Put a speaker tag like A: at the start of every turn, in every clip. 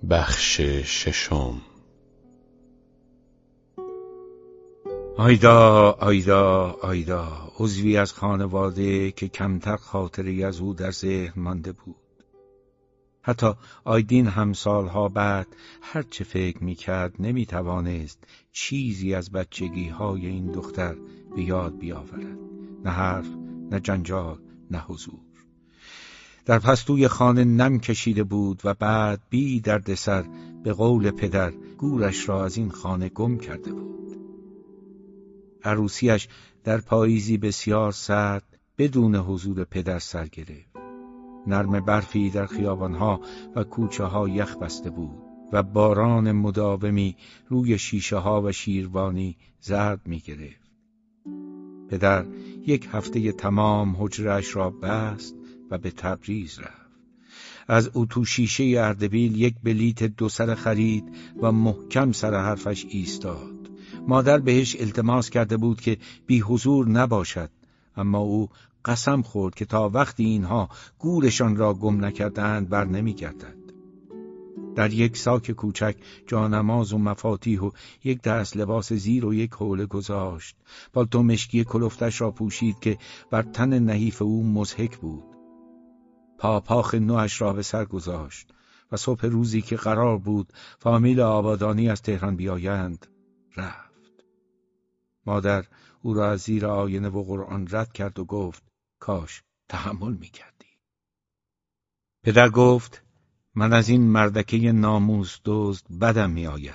A: بخش ششم.
B: آیدا آیدا آیدا، عضوی از خانواده که کمتر خاطری از او در ذهن مانده بود. حتی آیدین هم سالها بعد هر چه فکر می‌کرد نمی‌توانست چیزی از بچگی‌های این دختر به یاد بیاورد. نه حرف، نه جنجال، نه حضور. در پستوی خانه نم کشیده بود و بعد بی دردسر به قول پدر گورش را از این خانه گم کرده بود. عروسیش در پاییزی بسیار سرد بدون حضور پدر سر گرفت. نرم برفی در خیابانها و کوچه ها یخ بسته بود و باران مداومی روی شیشه ها و شیروانی زرد می گرفت. پدر 1 هفته تمام حجره‌اش را بست و به تبریز رفت. از اتو شیشه اردبیل 1 بلیت 2 سر خرید و محکم سر حرفش ایستاد. مادر بهش التماس کرده بود که بی حضور نباشد، اما او قسم خورد که تا وقتی اینها گورشان را گم نکردند بر نمیگردد. در 1 ساک کوچک جانماز و مفاتیح و 1 دست لباس زیر و 1 حوله گذاشت. پالتو مشکی کلفتش را پوشید که بر تن نحیف او مضحک بود. پاپاخ نوش را به سر گذاشت و صبح روزی که قرار بود فامیل آبادانی از تهران بیایند رفت. مادر او را از زیر آینه و قرآن رد کرد و گفت کاش تحمل می‌کردی. پدر گفت من از این مردکه ناموس دزد بدم می‌آید.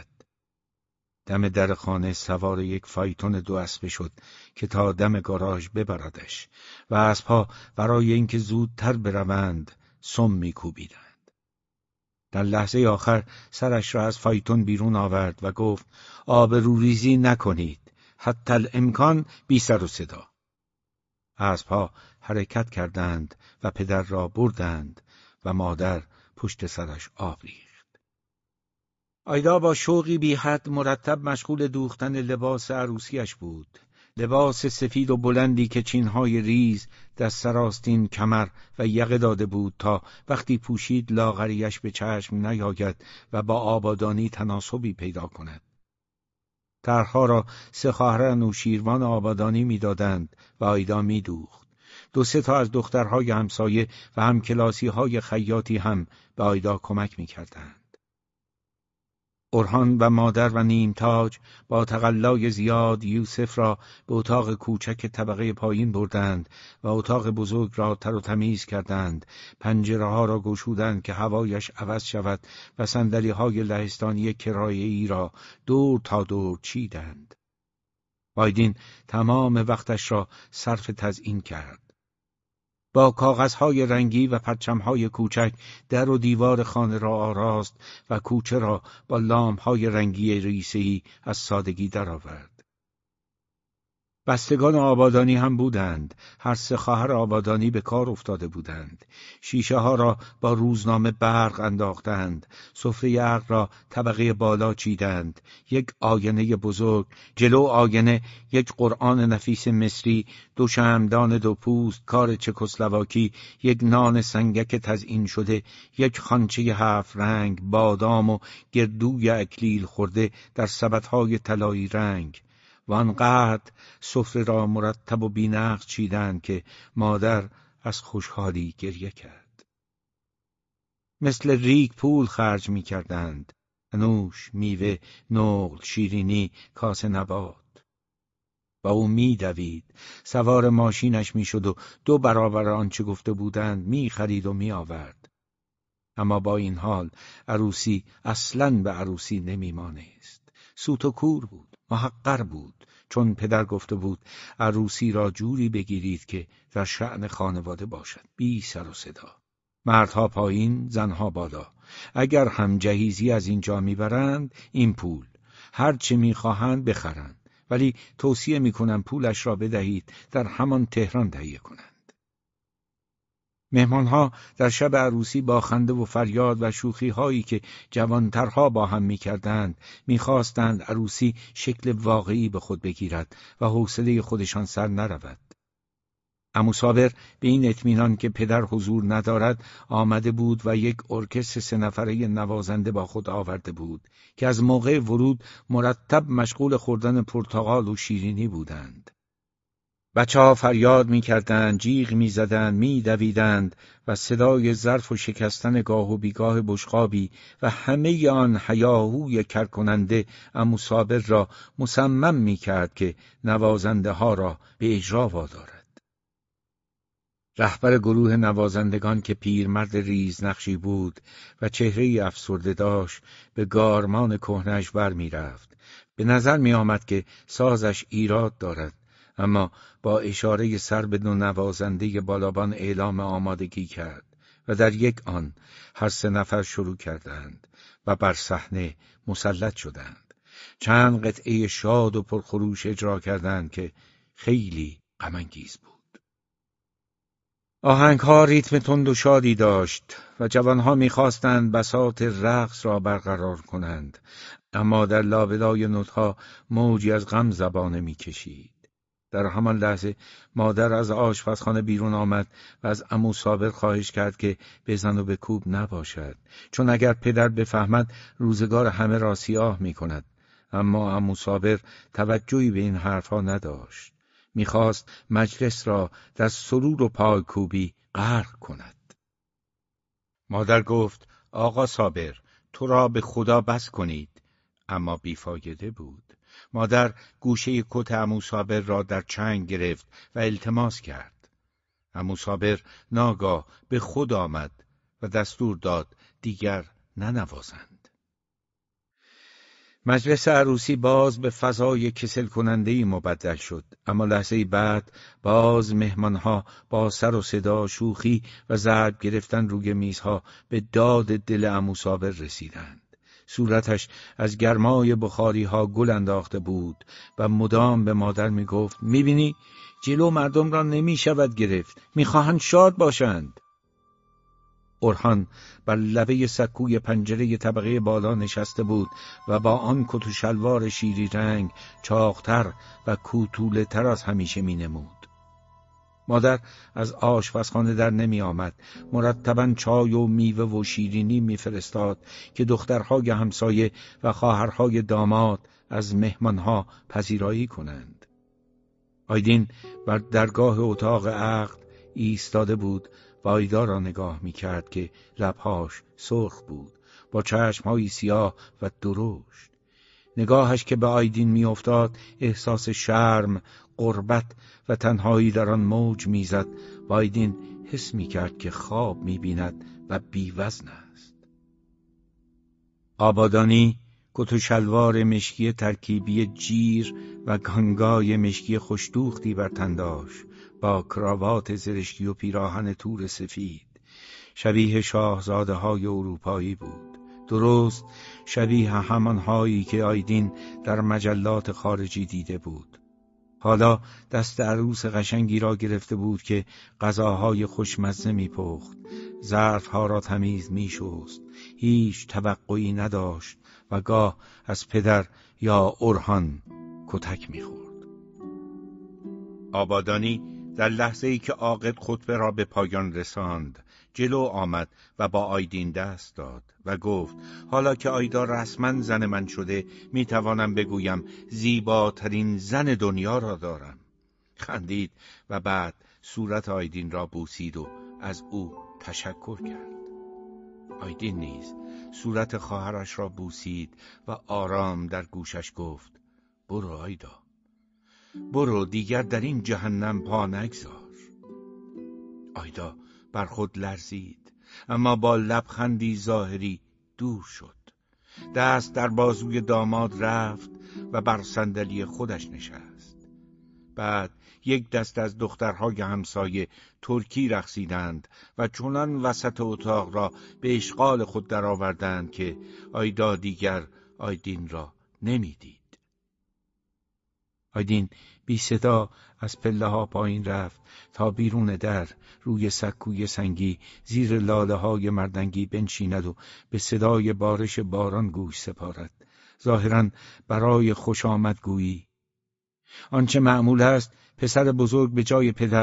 B: دم در خانه سوار 1 فایتون 2 اسبه شد که تا دم گاراژ ببردش و اسبها برای اینکه زودتر بروند سم می‌کوبیدند. در لحظه آخر سرش را از فایتون بیرون آورد و گفت آبروریزی نکنید، حتی الامکان بی سر و صدا. اسبها حرکت کردند و پدر را بردند و مادر پشت سرش آب ریخت. آیدا با شوقی بی حد مرتب مشغول دوختن لباس عروسیش بود. لباس سفید و بلندی که چینهای ریز در سراستین، کمر و یقه داده بود تا وقتی پوشید لاغریش به چشم نیاید و با آبادانی تناسبی پیدا کند. طرحها را 3 خواهر انوشیروان آبادانی می‌دادند و آیدا می‌دوخت. 2-3 تا از دخترهای همسایه و همکلاسی‌های خیاطی هم به آیدا کمک می‌کردند. اورهان و مادر و نیمتاج با تقلای زیاد یوسف را به اتاق کوچک طبقه پایین بردند و اتاق بزرگ را تر و تمیز کردند. پنجره‌ها را گشودند که هوایش عوض شود و صندلی‌های لهستانی کرایه‌ای را دور تا دور چیدند. آیدین تمام وقتش را صرف تزیین کرد. با کاغذهای رنگی و پرچمهای کوچک در و دیوار خانه را آراست و کوچه را با لامپ‌های رنگی ریسه‌ای از سادگی درآورد. بستگان آبادانی هم بودند. هر 3 خواهر آبادانی به کار افتاده بودند. شیشه ها را با روزنامه برق انداختند. سفره عقل را طبقه بالا چیدند. 1 آینه بزرگ، جلو آینه 1 قرآن نفیس مصری، 2 شمعدان 2 پوست کار چکسلواکی، 1 نان سنگک تزیین شده، 1 خوانچه 7 رنگ، بادام و گردوی اکلیل خورده در سبدهای طلایی رنگ. و آنقدر سفره را مرتب و بی‌نقص چیدند که مادر از خوشحالی گریه کرد. مثل ریگ پول خرج می‌کردند. انوش، میوه، نقل، شیرینی، کاسه نبات. و او می‌دوید، سوار ماشینش می‌شد و 2 برابر آنچه گفته بودند می‌خرید و می‌آورد. اما با این حال عروسی اصلاً به عروسی نمی‌مانست. سوت و کور بود، محقر بود، چون پدر گفته بود عروسی را جوری بگیرید که در شأن خانواده باشد، بی سر و صدا. مردها پایین، زنها بالا. اگر هم جهیزی از اینجا میبرند، این پول. هر چه میخواهند بخرند. ولی توصیه میکنم پولش را بدهید در همان تهران تهیه کنند. مهمانها در شب عروسی با خنده و فریاد و شوخی‌هایی که جوانترها با هم می‌کردند می‌خواستند عروسی شکل واقعی به خود بگیرد و حوصله خودشان سر نرود. عمو صابر به این اطمینان که پدر حضور ندارد آمده بود و یک ارکستر 3 نفره نوازنده با خود آورده بود که از موقع ورود مرتب مشغول خوردن پرتقال و شیرینی بودند. بچه‌ها فریاد می‌کردند، جیغ می‌زدند، می‌دویدند و صدای ظرف و شکستن گاه و بیگاه بشقابی و همه آن هیاهوی کرکننده عمو صابر را مصمم می‌کرد که نوازنده‌ها را به اجرا وادارد. رهبر گروه نوازندگان که پیرمرد ریزنقشی بود و چهره افسرده داشت به گارمان کهنه‌اش برمی‌رفت. به نظر می‌آمد که سازش ایراد دارد، اما با اشاره سر به 2 نوازنده بالابان اعلام آمادگی کرد و در یک آن هر 3 نفر شروع کردند و بر صحنه مسلط شدند. چند قطعه شاد و پرخروش اجرا کردند که خیلی غم‌انگیز بود. آهنگ‌ها ریتم تند و شادی داشت و جوانها می‌خواستند بساط رقص را برقرار کنند، اما در لابلای نوت‌ها موجی از غم زبانه می‌کشید. در همان لحظه مادر از آشپزخانه بیرون آمد و از عمو صابر خواهش کرد که بزن و بکوب نباشد، چون اگر پدر بفهمد روزگار همه را سیاه می‌کند. اما عمو صابر توجهی به این حرفها نداشت. می‌خواست مجلس را در سرور و پایکوبی غرق کند. مادر گفت: آقا صابر، تو را به خدا بس کنید. اما بیفایده بود. مادر گوشه کت عمو صابر را در چنگ گرفت و التماس کرد. عمو صابر ناگاه به خود آمد و دستور داد دیگر ننوازند. مجلس عروسی باز به فضای کسل کننده‌ای مبدل شد، اما لحظه‌ای بعد باز مهمانها با سر و صدا، شوخی و ضرب گرفتن روی میزها به داد دل عمو صابر رسیدند. صورتش از گرمای بخاری‌ها گل انداخته بود و مدام به مادر می‌گفت: می‌بینی جلو مردم را نمی‌شود گرفت، می‌خواهند شاد باشند. اورهان بر لبه سکوی پنجره طبقه بالا نشسته بود و با آن کت و شلوار شیری رنگ چاق‌تر و کوتوله‌تر از همیشه می‌نمود. مادر از آشپزخانه در نمی آمد. مرتباً چای و میوه و شیرینی می‌فرستاد که دخترهای همسایه و خواهرهای داماد از مهمانها پذیرایی کنند. آیدین بر درگاه اتاق عقد ایستاده بود و آیدا را نگاه می‌کرد که لب‌هاش سرخ بود، با چشم‌های سیاه و درشت. نگاهش که به آیدین می‌افتاد احساس شرم، غربت و تنهایی در آن موج می‌زد و آیدین حس می‌کرد که خواب می‌بیند و بی‌وزن است. آبادانی کت و شلوار مشکی ترکیبی جیر و گانگای مشکی خوشدوختی بر تن داشت، با کراوات زرشکی و پیراهن تور سفید. شبیه شاهزاده‌های اروپایی بود، درست شبیه همانهایی که آیدین در مجلات خارجی دیده بود. حالا دست عروس قشنگی را گرفته بود که غذاهای خوشمزه می‌پخت، ظرف‌ها را تمیز می‌شست، هیچ توقعی نداشت و گاه از پدر یا اورهان کتک می‌خورد. آبادانی در لحظه‌ای که عاقد خطبه را به پایان رساند جلو آمد و با آیدین دست داد و گفت: حالا که آیدا رسما زن من شده میتوانم بگویم زیباترین زن دنیا را دارم. خندید و بعد صورت آیدین را بوسید و از او تشکر کرد. آیدین نیز صورت خواهرش را بوسید و آرام در گوشش گفت: برو آیدا، برو، دیگر در این جهنم پا نگذار. آیدا بر خود لرزید، اما با لبخندی ظاهری دور شد. دست در بازوی داماد رفت و بر صندلی خودش نشست. بعد یک دست از دخترهای همسایه ترکی رقصیدند و چنان وسط اتاق را به اشغال خود درآوردند که آیدا دیگر آیدین را نمیدید. آیدین بی صدا از پله ها پایین رفت تا بیرون در روی سکوی سنگی زیر لاله های مردنگی بنشیند و به صدای بارش باران گوش سپارد، ظاهراً برای خوش آمدگویی. آنچه معمول است پسر بزرگ به جای پدر،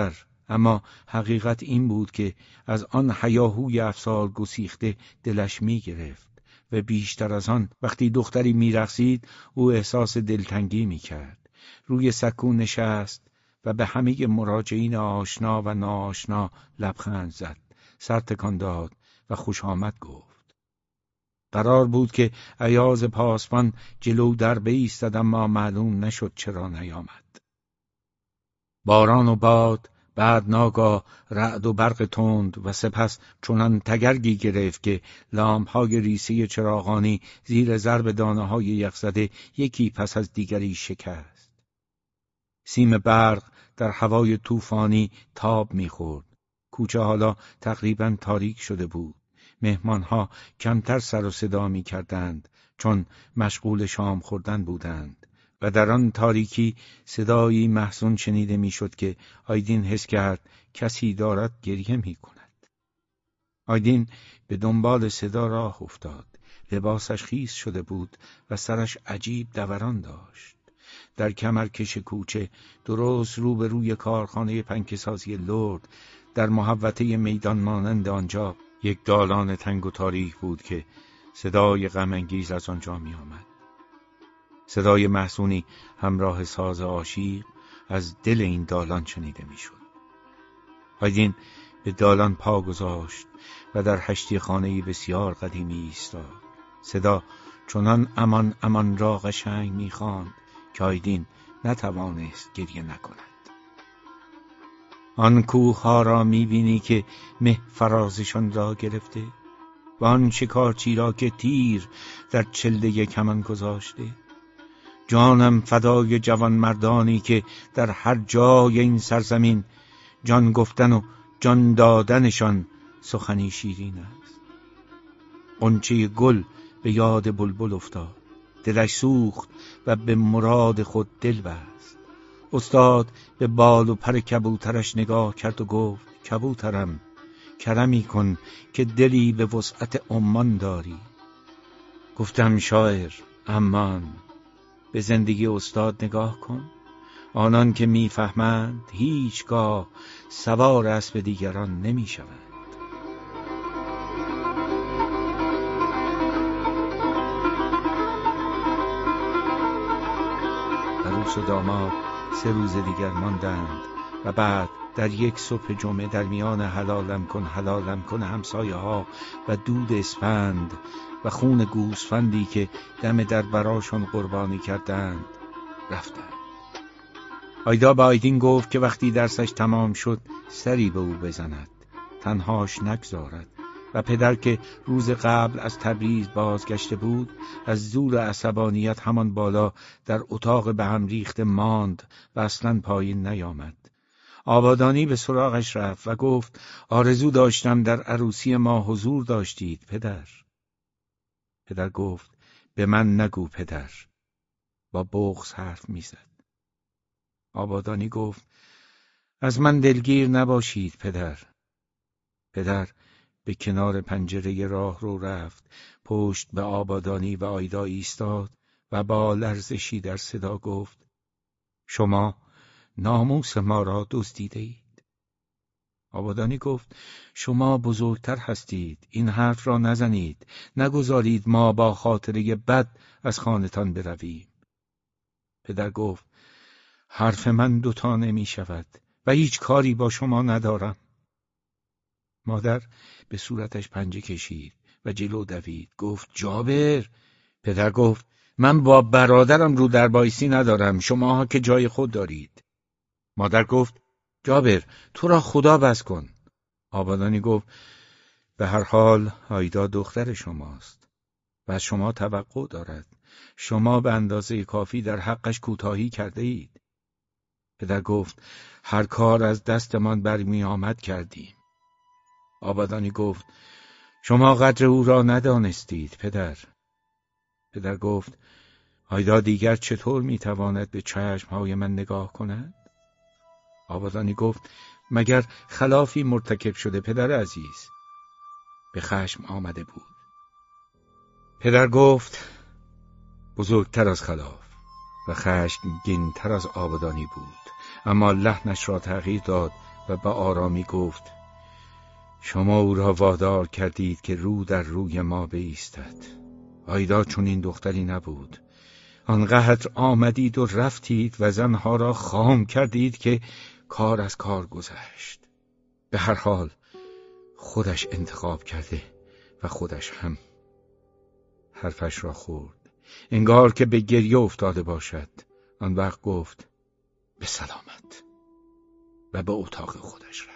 B: اما حقیقت این بود که از آن هیاهوی افسار گسیخته دلش می گرفت و بیشتر از آن وقتی دختری می رقصید او احساس دلتنگی می کرد. روی سکو نشست و به همه مراجعین آشنا و ناآشنا لبخند زد، سر تکان داد و خوش آمد گفت. قرار بود که ایاز پاسبان جلو در بایستد، اما معلوم نشد چرا نیامد. باران و باد، بعد ناگاه رعد و برق تند و سپس چنان تگرگی گرفت که لامپ‌های ریسه چراغانی زیر ضرب دانه‌های یخزده یکی پس از دیگری شکست. سیم برق در هوای طوفانی تاب می‌خورد. کوچه حالا تقریباً تاریک شده بود. مهمان‌ها کمتر سر و صدا می‌کردند چون مشغول شام خوردن بودند و در آن تاریکی صدایی محزون شنیده میشد که آیدین حس کرد کسی دارد گریه می‌کند. آیدین به دنبال صدا راه افتاد. لباسش خیس شده بود و سرش عجیب دوران داشت. در کمرکش کوچه درست روبروی کارخانه پنکه‌سازی لرد در محوطه میدان مانند آنجا یک دالان تنگ و تاریک بود که صدای غم‌انگیز از آنجا می آمد. صدای محزونی همراه ساز عاشق از دل این دالان شنیده می شد. آیدین به دالان پا گذاشت و در هشتی خانه‌ای بسیار قدیمی ایستاد. صدا چنان امان امان را قشنگ می خواند که آیدین نتوانست گریه نکند. آن کوه‌ها را می‌بینی که مه فرازشان را گرفته و آن شکارچی را که تیر در چله کمان گذاشته. جانم فدای جوان مردانی که در هر جای این سرزمین جان گفتن و جان دادنشان سخنی شیرین است. غنچه گل به یاد بلبل افتاد، دلش سوخت و به مراد خود دل بست. استاد به بال و پر کبوترش نگاه کرد و گفت کبوترم کرمی کن که دلی به وسعت عمان داری. گفتم شاعر امان. به زندگی استاد نگاه کن. آنان که میفهمند هیچگاه سوار اسب دیگران نمیشوند. عروس و داماد 3 روز دیگر ماندند و بعد در یک صبح جمعه در میان حلالم کن همسایه ها و دود اسفند و خون گوسفندی که دم در براشون قربانی کردند رفتند. آیدا به آیدین گفت که وقتی درسش تمام شد سری به او بزند، تنهاش نگذارد و پدر که روز قبل از تبریز بازگشته بود از زور عصبانیت همان بالا در اتاق به هم ریخته ماند و اصلاً پایین نیامد. آبادانی به سراغش رفت و گفت آرزو داشتم در عروسی ما حضور داشتید پدر. پدر گفت به من نگو پدر. با بغض حرف میزد. آبادانی گفت از من دلگیر نباشید پدر. پدر به کنار پنجره راه رو رفت، پشت به آبادانی و آیدا ایستاد و با لرزشی در صدا گفت شما ناموس ما را دزدیده اید. آبادانی گفت شما بزرگتر هستید، این حرف را نزنید، نگذارید ما با خاطره بد از خانتان برویم. پدر گفت حرف من 2 نمی شود و هیچ کاری با شما ندارم. مادر به صورتش پنجه کشید و جلو دوید. گفت جابر. پدر گفت من با برادرم رو در بایسی ندارم، شماها که جای خود دارید. مادر گفت جابر تو را خدا بس کن. آبادانی گفت به هر حال آیدا دختر شماست و از شما توقع دارد. شما به اندازه کافی در حقش کوتاهی کرده اید. پدر گفت هر کار از دستمان برمی آمد کردیم. آبادانی گفت شما قدر او را ندانستید پدر. پدر گفت آیدا دیگر چطور میتواند به چشمهای من نگاه کند؟ آبادانی گفت مگر خلافی مرتکب شده پدر عزیز؟ به خشم آمده بود. پدر گفت بزرگتر از خلاف و خشمگین‌تر از آبادانی بود، اما لحنش را تغییر داد و به آرامی گفت: شما او را وادار کردید که رو در روی ما بایستد. آیدا چون این دختری نبود. آنقدر آمدید و رفتید و زنها را خام کردید که کار از کار گذشت. به هر حال خودش انتخاب کرده و خودش هم. حرفش را خورد، انگار که به گریه افتاده باشد. آن وقت گفت: به سلامت، و به اتاق خودش رفت.